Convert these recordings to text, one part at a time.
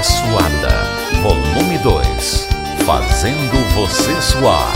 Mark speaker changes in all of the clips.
Speaker 1: Suada, volume 2, fazendo você suar.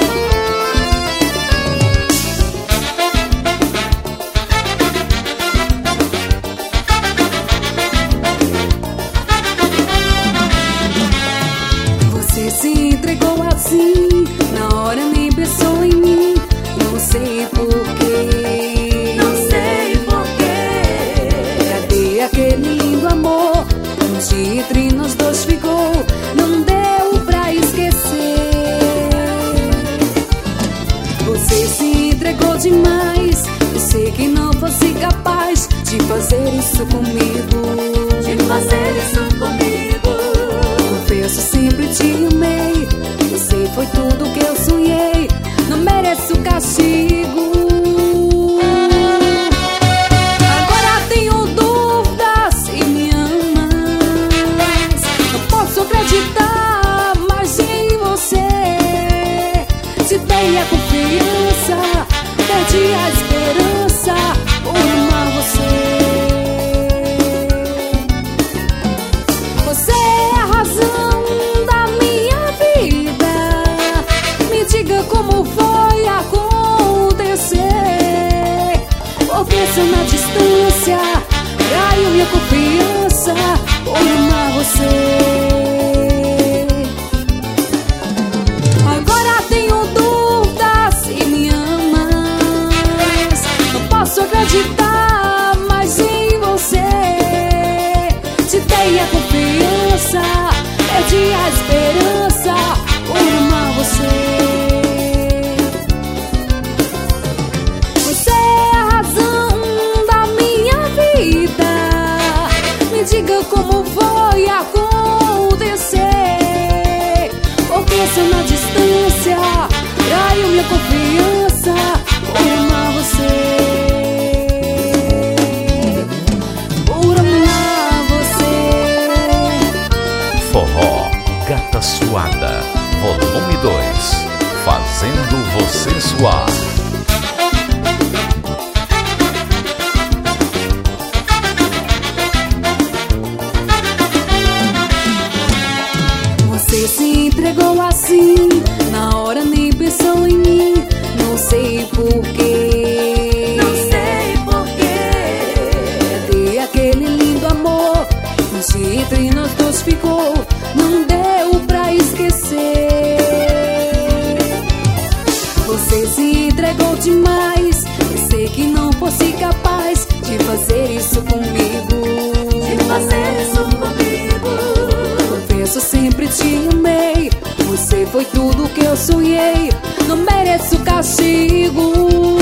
Speaker 2: Você se entregou assim, na hora nem pensou em mim. Não sei porquê,
Speaker 3: não sei porquê.
Speaker 2: Cadê aquele lindo amor? Um dia entre nós dois ficou, não deu pra esquecer. Você se entregou demais, eu sei que não fosse capaz de fazer isso comigo.
Speaker 3: De fazer isso comigo.
Speaker 2: Confesso, sempre te amei, você foi tudo que eu sonhei. Não mereço castigo. Agora tenho dúvidas se me amas. Não posso acreditar mais em você. Se dei a confiança, perdi a esperança por amar você. Você é a razão da minha vida. Me diga como foi acontecer. Porque só na distância traiu minha confiança por amar você. Agora tenho dúvidas se me amas. Não posso acreditar mais em você. Te dei a confiança, perdi a esperança por amar você. Você é a razão da minha vida. Me diga como foi acontecer. Porque só na distância traiu minha confiança por amar você. Por amar você.
Speaker 1: Forró Gata Suada, volume 2, fazendo você suar.
Speaker 2: Você se entregou assim, na hora nem pensou em mim. Não sei porquê,
Speaker 3: não sei porquê.
Speaker 2: Cadê aquele lindo amor? Um dia entre nós dois ficou, não deu pra esquecer. Você se entregou demais, eu sei que não fosse capaz de fazer isso comigo.
Speaker 3: De fazer isso comigo.
Speaker 2: Confesso, sempre te amei, você foi tudo que eu sonhei. Não mereço castigo.